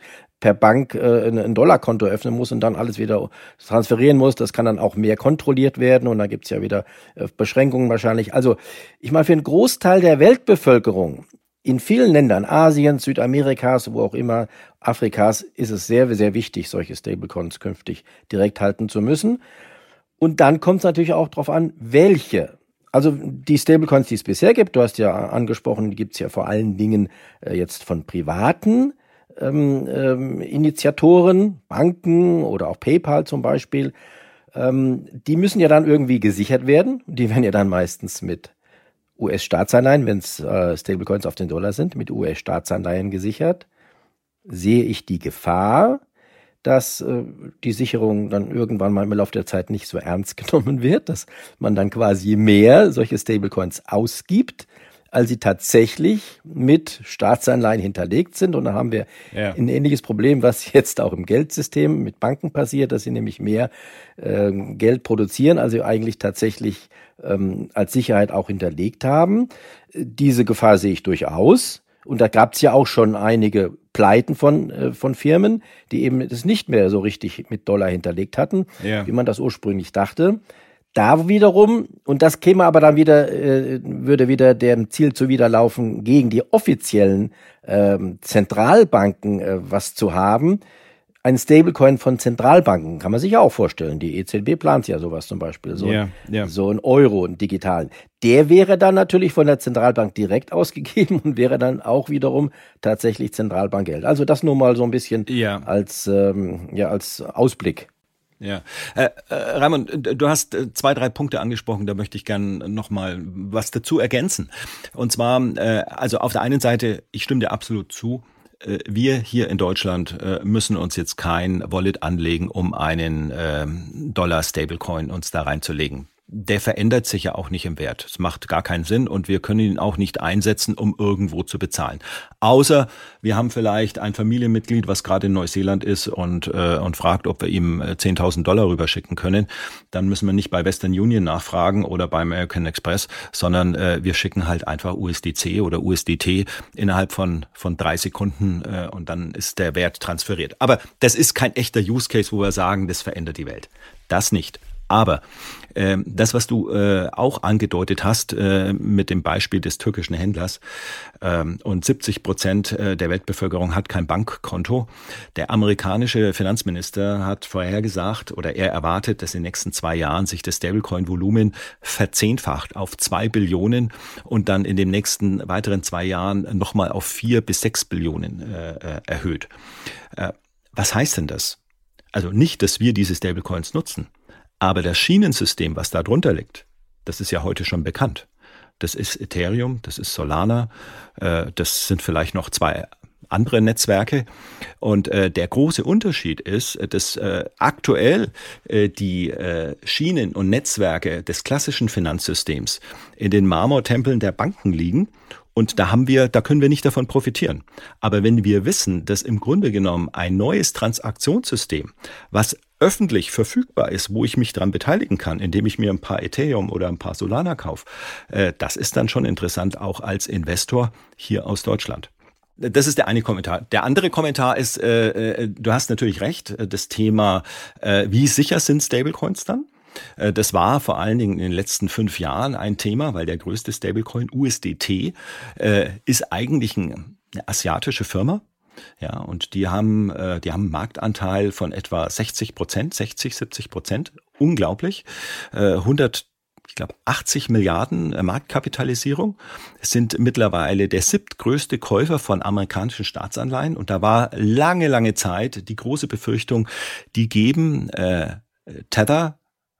per Bank äh, ein Dollarkonto öffnen muss und dann alles wieder transferieren muss. Das kann dann auch mehr kontrolliert werden und da gibt's ja wieder äh, Beschränkungen wahrscheinlich. Also ich meine, für einen Großteil der Weltbevölkerung in vielen Ländern, Asiens, Südamerikas, wo auch immer, Afrikas, ist es sehr, sehr wichtig, solche Stablecoins künftig direkt halten zu müssen. Und dann kommt es natürlich auch darauf an, welche. Also die Stablecoins, die es bisher gibt, du hast ja angesprochen, die gibt es ja vor allen Dingen äh, jetzt von privaten ähm, ähm, Initiatoren, Banken oder auch PayPal zum Beispiel. Ähm, die müssen ja dann irgendwie gesichert werden. Die werden ja dann meistens mit U S-Staatsanleihen, wenn es äh, Stablecoins auf den Dollar sind, mit U S-Staatsanleihen gesichert. Sehe ich die Gefahr, dass äh, die Sicherung dann irgendwann mal im Laufe der Zeit nicht so ernst genommen wird, dass man dann quasi mehr solche Stablecoins ausgibt, als sie tatsächlich mit Staatsanleihen hinterlegt sind. Und da haben wir ja. ein ähnliches Problem, was jetzt auch im Geldsystem mit Banken passiert, dass sie nämlich mehr äh, Geld produzieren, also eigentlich tatsächlich ähm, als Sicherheit auch hinterlegt haben. Diese Gefahr sehe ich durchaus. Und da gab es ja auch schon einige Pleiten von äh, von Firmen, die eben das nicht mehr so richtig mit Dollar hinterlegt hatten, ja. wie man das ursprünglich dachte. Da wiederum, und das käme aber dann wieder, äh, würde wieder dem Ziel zuwiderlaufen, gegen die offiziellen äh, Zentralbanken äh, was zu haben. Ein Stablecoin von Zentralbanken kann man sich ja auch vorstellen. Die E Z B plant ja sowas zum Beispiel, so, yeah, yeah. so ein Euro, einen digitalen. Der wäre dann natürlich von der Zentralbank direkt ausgegeben und wäre dann auch wiederum tatsächlich Zentralbankgeld. Also das nur mal so ein bisschen yeah. als ähm, ja als Ausblick. Ja, äh, äh, Raimund, du hast äh, zwei, drei Punkte angesprochen, da möchte ich gern noch mal was dazu ergänzen. Und zwar, äh, also auf der einen Seite, ich stimme dir absolut zu, wir hier in Deutschland müssen uns jetzt kein Wallet anlegen, um einen Dollar-Stablecoin uns da reinzulegen. Der verändert sich ja auch nicht im Wert. Es macht gar keinen Sinn und wir können ihn auch nicht einsetzen, um irgendwo zu bezahlen. Außer wir haben vielleicht ein Familienmitglied, was gerade in Neuseeland ist und äh, und fragt, ob wir ihm zehntausend Dollar rüberschicken können. Dann müssen wir nicht bei Western Union nachfragen oder bei American Express, sondern äh, wir schicken halt einfach U S D C oder U S D T innerhalb von von drei Sekunden äh, und dann ist der Wert transferiert. Aber das ist kein echter Use Case, wo wir sagen, das verändert die Welt. Das nicht. Aber äh, das, was du äh, auch angedeutet hast äh, mit dem Beispiel des türkischen Händlers äh, und siebzig Prozent der Weltbevölkerung hat kein Bankkonto. Der amerikanische Finanzminister hat vorhergesagt oder er erwartet, dass in den nächsten zwei Jahren sich das Stablecoin-Volumen verzehnfacht auf zwei Billionen und dann in den nächsten weiteren zwei Jahren nochmal auf vier bis sechs Billionen äh, erhöht. Äh, was heißt denn das? Also nicht, dass wir diese Stablecoins nutzen. Aber das Schienensystem, was da drunter liegt, das ist ja heute schon bekannt. Das ist Ethereum, das ist Solana, äh, das sind vielleicht noch zwei andere Netzwerke. Und äh, der große Unterschied ist, dass äh, aktuell äh, die äh, Schienen und Netzwerke des klassischen Finanzsystems in den Marmortempeln der Banken liegen. Und da haben wir, da können wir nicht davon profitieren. Aber wenn wir wissen, dass im Grunde genommen ein neues Transaktionssystem, was öffentlich verfügbar ist, wo ich mich dran beteiligen kann, indem ich mir ein paar Ethereum oder ein paar Solana kaufe, äh, das ist dann schon interessant, auch als Investor hier aus Deutschland. Das ist der eine Kommentar. Der andere Kommentar ist, äh, äh, du hast natürlich recht, das Thema, äh, wie sicher sind Stablecoins dann? Das war vor allen Dingen in den letzten fünf Jahren ein Thema, weil der größte Stablecoin U S D T äh, ist eigentlich ein, eine asiatische Firma. Ja, und die haben, äh, die haben einen Marktanteil von etwa sechzig Prozent, sechzig, siebzig Prozent. Unglaublich. Äh, hundert, ich glaube, achtzig Milliarden Marktkapitalisierung. Es sind mittlerweile der siebtgrößte Käufer von amerikanischen Staatsanleihen. Und da war lange, lange Zeit die große Befürchtung, die geben äh, Tether,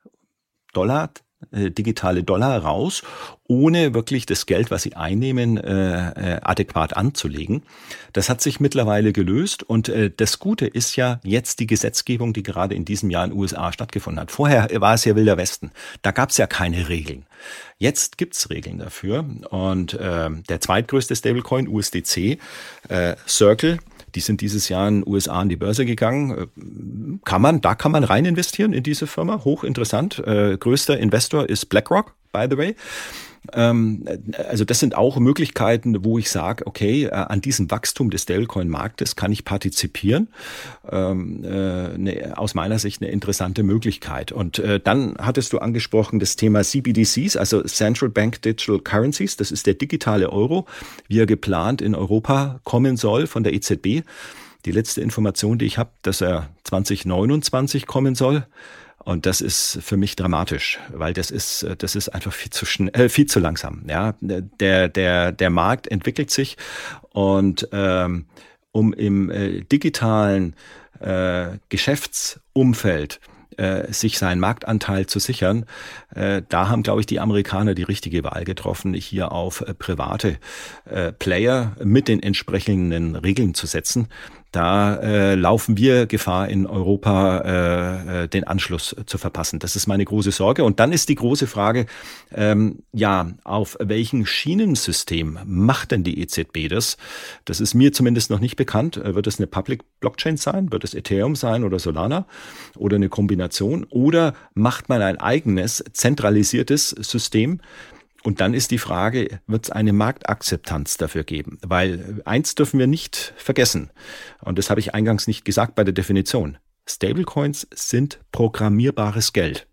Dollar, äh, digitale Dollar raus, ohne wirklich das Geld, was sie einnehmen, äh, äh, adäquat anzulegen. Das hat sich mittlerweile gelöst und äh, das Gute ist ja jetzt die Gesetzgebung, die gerade in diesem Jahr in den U S A stattgefunden hat. Vorher war es ja Wilder Westen. Da gab es ja keine Regeln. Jetzt gibt's Regeln dafür und äh, der zweitgrößte Stablecoin, U S D C, äh, Circle, die sind dieses Jahr in den U S A an die Börse gegangen. Kann man, da kann man rein investieren in diese Firma. Hochinteressant. Äh, größter Investor ist BlackRock, by the way. Ähm, also das sind auch Möglichkeiten, wo ich sage, okay, an diesem Wachstum des Stablecoin-Marktes kann ich partizipieren. Ähm, äh, ne, aus meiner Sicht eine interessante Möglichkeit. Und äh, dann hattest du angesprochen das Thema C B D Cs, also Central Bank Digital Currencies. Das ist der digitale Euro, wie er geplant in Europa kommen soll von der E Z B. Die letzte Information, die ich habe, dass er zwanzig neunundzwanzig kommen soll. Und das ist für mich dramatisch, weil das ist, das ist einfach viel zu schnell, äh, viel zu langsam. Ja, der, der, der Markt entwickelt sich und ähm, um im äh, digitalen äh, Geschäftsumfeld äh, sich seinen Marktanteil zu sichern, äh, da haben, glaube ich, die Amerikaner die richtige Wahl getroffen, hier auf äh, private äh, Player mit den entsprechenden Regeln zu setzen. Da äh, laufen wir Gefahr, in Europa äh, den Anschluss zu verpassen. Das ist meine große Sorge. Und dann ist die große Frage, ähm, ja, auf welchem Schienensystem macht denn die E Z B das? Das ist mir zumindest noch nicht bekannt. Wird es eine Public Blockchain sein? Wird es Ethereum sein oder Solana? Oder eine Kombination? Oder macht man ein eigenes, zentralisiertes System? Und dann ist die Frage, wird es eine Marktakzeptanz dafür geben? Weil eins dürfen wir nicht vergessen, und das habe ich eingangs nicht gesagt bei der Definition. Stablecoins sind programmierbares Geld.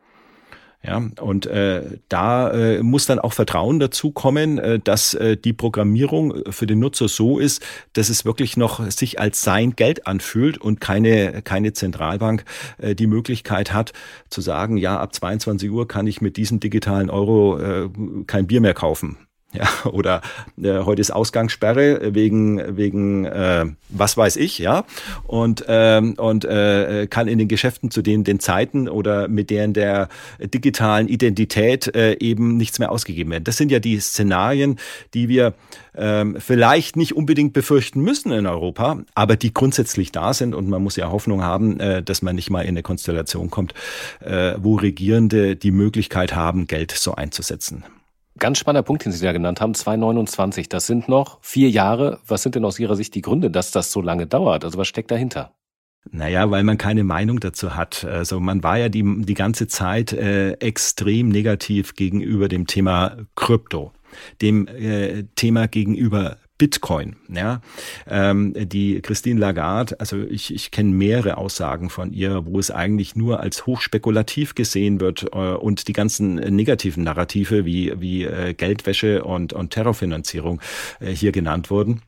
Ja, und äh, da äh, muss dann auch Vertrauen dazu kommen, äh, dass äh, die Programmierung für den Nutzer so ist, dass es wirklich noch sich als sein Geld anfühlt und keine keine Zentralbank äh, die Möglichkeit hat zu sagen, ja, ab zweiundzwanzig Uhr kann ich mit diesem digitalen Euro äh, kein Bier mehr kaufen. Ja, oder äh, heute ist Ausgangssperre wegen wegen äh, was weiß ich, ja, und ähm, und äh, kann in den Geschäften zu den den Zeiten oder mit deren der digitalen Identität äh, eben nichts mehr ausgegeben werden. Das sind ja die Szenarien, die wir ähm, vielleicht nicht unbedingt befürchten müssen in Europa, aber die grundsätzlich da sind, und man muss ja Hoffnung haben, äh, dass man nicht mal in eine Konstellation kommt, äh, wo Regierende die Möglichkeit haben, Geld so einzusetzen. Ganz spannender Punkt, den Sie da genannt haben, zwanzig neunundzwanzig, das sind noch vier Jahre. Was sind denn aus Ihrer Sicht die Gründe, dass das so lange dauert? Also was steckt dahinter? Naja, weil man keine Meinung dazu hat. Also man war ja die, die ganze Zeit äh, extrem negativ gegenüber dem Thema Krypto, dem äh, Thema gegenüber Bitcoin, ja, ähm, die Christine Lagarde, also ich, ich kenne mehrere Aussagen von ihr, wo es eigentlich nur als hochspekulativ gesehen wird äh, und die ganzen negativen Narrative wie wie äh, Geldwäsche und und Terrorfinanzierung äh, hier genannt wurden.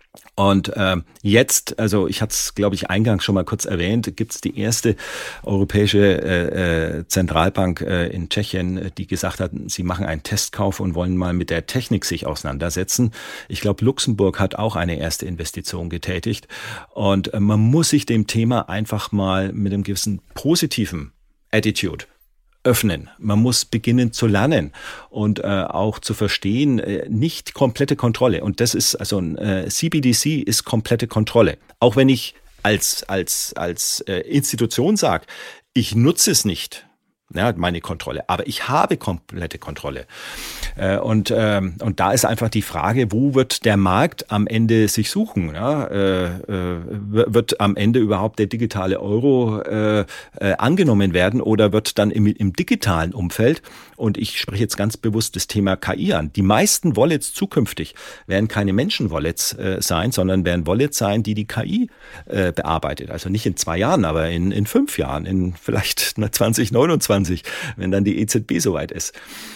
Und ähm, jetzt, also ich hatte es, glaube ich, eingangs schon mal kurz erwähnt, gibt es die erste europäische äh, äh, Zentralbank äh, in Tschechien, die gesagt hat, sie machen einen Testkauf und wollen mal mit der Technik sich auseinandersetzen. Ich glaube, Luxemburg hat auch eine erste Investition getätigt. Und äh, man muss sich dem Thema einfach mal mit einem gewissen positiven Attitude öffnen. Man muss beginnen zu lernen und äh, auch zu verstehen, äh, nicht komplette Kontrolle. Und das ist, also ein äh, C B D C ist komplette Kontrolle. Auch wenn ich als als als äh, Institution sage, ich nutze es nicht, ja, meine Kontrolle, aber ich habe komplette Kontrolle. Äh, und ähm, und da ist einfach die Frage, wo wird der Markt am Ende sich suchen? Ja? Äh, äh, wird am Ende überhaupt der digitale Euro äh, äh, angenommen werden oder wird dann im, im digitalen Umfeld, und ich spreche jetzt ganz bewusst das Thema K I an, die meisten Wallets zukünftig werden keine Menschen-Wallets äh, sein, sondern werden Wallets sein, die die K I äh, bearbeitet. Also nicht in zwei Jahren, aber in, in fünf Jahren, in vielleicht zwanzig neunundzwanzig, wenn dann die E Z B soweit ist.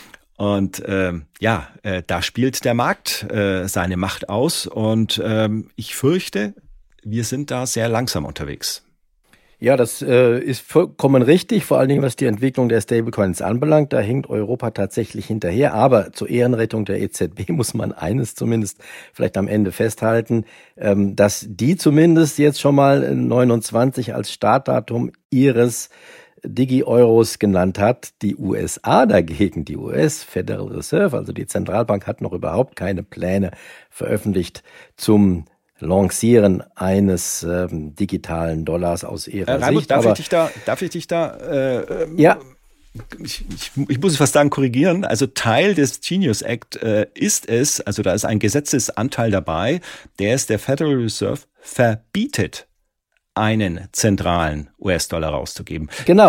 Und ähm, ja, äh, da spielt der Markt äh, seine Macht aus, und ähm, ich fürchte, wir sind da sehr langsam unterwegs. Ja, das äh, ist vollkommen richtig, vor allen Dingen was die Entwicklung der Stablecoins anbelangt. Da hinkt Europa tatsächlich hinterher. Aber zur Ehrenrettung der E Z B muss man eines zumindest vielleicht am Ende festhalten, ähm, dass die zumindest jetzt schon mal neunundzwanzig als Startdatum ihres Digi-Euros genannt hat. Die U S A dagegen, die U S Federal Reserve, also die Zentralbank, hat noch überhaupt keine Pläne veröffentlicht zum Lancieren eines ähm, digitalen Dollars aus ihrer äh, Raimund, Sicht. darf Aber, ich dich da, darf ich dich da, äh, ja. Ich, ich, ich muss es fast sagen, korrigieren. Also Teil des Genius Act äh, ist es, also da ist ein Gesetzesanteil dabei, der es der Federal Reserve verbietet, einen zentralen U S-Dollar rauszugeben. Genau.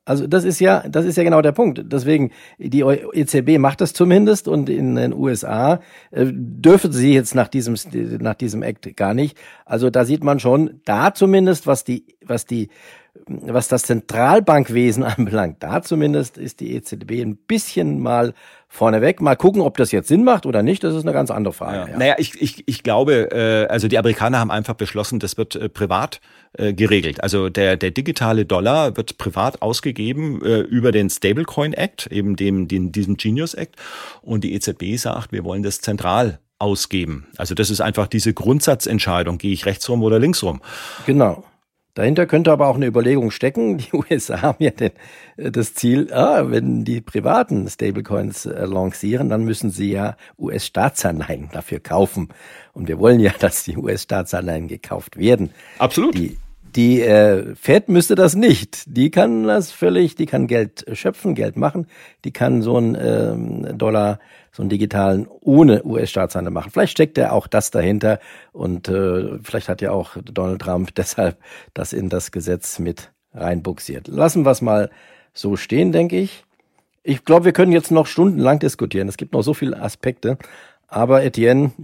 also das ist ja, das ist ja genau der Punkt. Deswegen, die E Z B macht das zumindest und in den U S A äh, dürfen sie jetzt nach diesem, nach diesem Act gar nicht. Also da sieht man schon, da zumindest, was die, was die, was das Zentralbankwesen anbelangt, da zumindest ist die E Z B ein bisschen mal vorneweg. Mal gucken, ob das jetzt Sinn macht oder nicht, das ist eine ganz andere Frage. Ja. Ja. Naja, ich, ich, ich glaube, äh, also die Amerikaner haben einfach beschlossen, das wird äh, privat äh, geregelt. Also der, der digitale Dollar wird privat ausgegeben äh, über den Stablecoin Act, eben dem, den, diesem Genius Act. Und die E Z B sagt, wir wollen das zentral ausgeben. Also das ist einfach diese Grundsatzentscheidung, gehe ich rechts rum oder links rum. Genau. Dahinter könnte aber auch eine Überlegung stecken. Die U S A haben ja den, das Ziel, ah, wenn die privaten Stablecoins äh, lancieren, dann müssen sie ja U S-Staatsanleihen dafür kaufen. Und wir wollen ja, dass die U S-Staatsanleihen gekauft werden. Absolut. Die, die äh, Fed müsste das nicht. Die kann das völlig, die kann Geld schöpfen, Geld machen. Die kann so einen ähm, Dollar, so einen digitalen ohne U S-Staatsanleihen machen. Vielleicht steckt ja auch das dahinter und äh, vielleicht hat ja auch Donald Trump deshalb das in das Gesetz mit reinbuxiert. Lassen wir es mal so stehen, denke ich. Ich glaube, wir können jetzt noch stundenlang diskutieren. Es gibt noch so viele Aspekte. Aber Etienne,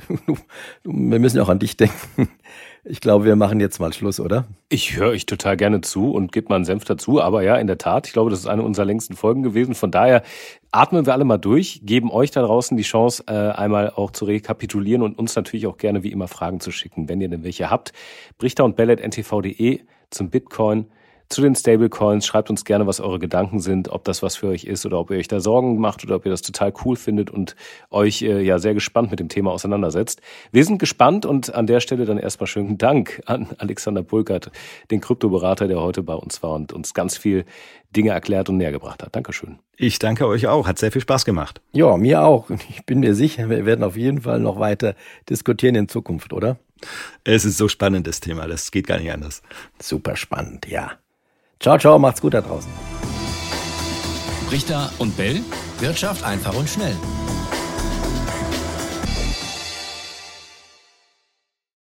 wir müssen auch an dich denken. Ich glaube, wir machen jetzt mal Schluss, oder? Ich höre euch total gerne zu und gebe mal einen Senf dazu. Aber ja, in der Tat, ich glaube, das ist eine unserer längsten Folgen gewesen. Von daher atmen wir alle mal durch, geben euch da draußen die Chance, äh, einmal auch zu rekapitulieren und uns natürlich auch gerne wie immer Fragen zu schicken, wenn ihr denn welche habt. Brichter und Bell at n t v punkt d e zum Bitcoin, zu den Stablecoins. Schreibt uns gerne, was eure Gedanken sind, ob das was für euch ist oder ob ihr euch da Sorgen macht oder ob ihr das total cool findet und euch äh, ja sehr gespannt mit dem Thema auseinandersetzt. Wir sind gespannt und an der Stelle dann erstmal schönen Dank an Alexander Pulkert, den Kryptoberater, der heute bei uns war und uns ganz viel Dinge erklärt und näher gebracht hat. Dankeschön. Ich danke euch auch. Hat sehr viel Spaß gemacht. Ja, mir auch. Und ich bin mir sicher, wir werden auf jeden Fall noch weiter diskutieren in Zukunft, oder? Es ist so spannend, das Thema. Das geht gar nicht anders. Super spannend, ja. Ciao, ciao, macht's gut da draußen. Brichter und Bell. Wirtschaft einfach und schnell.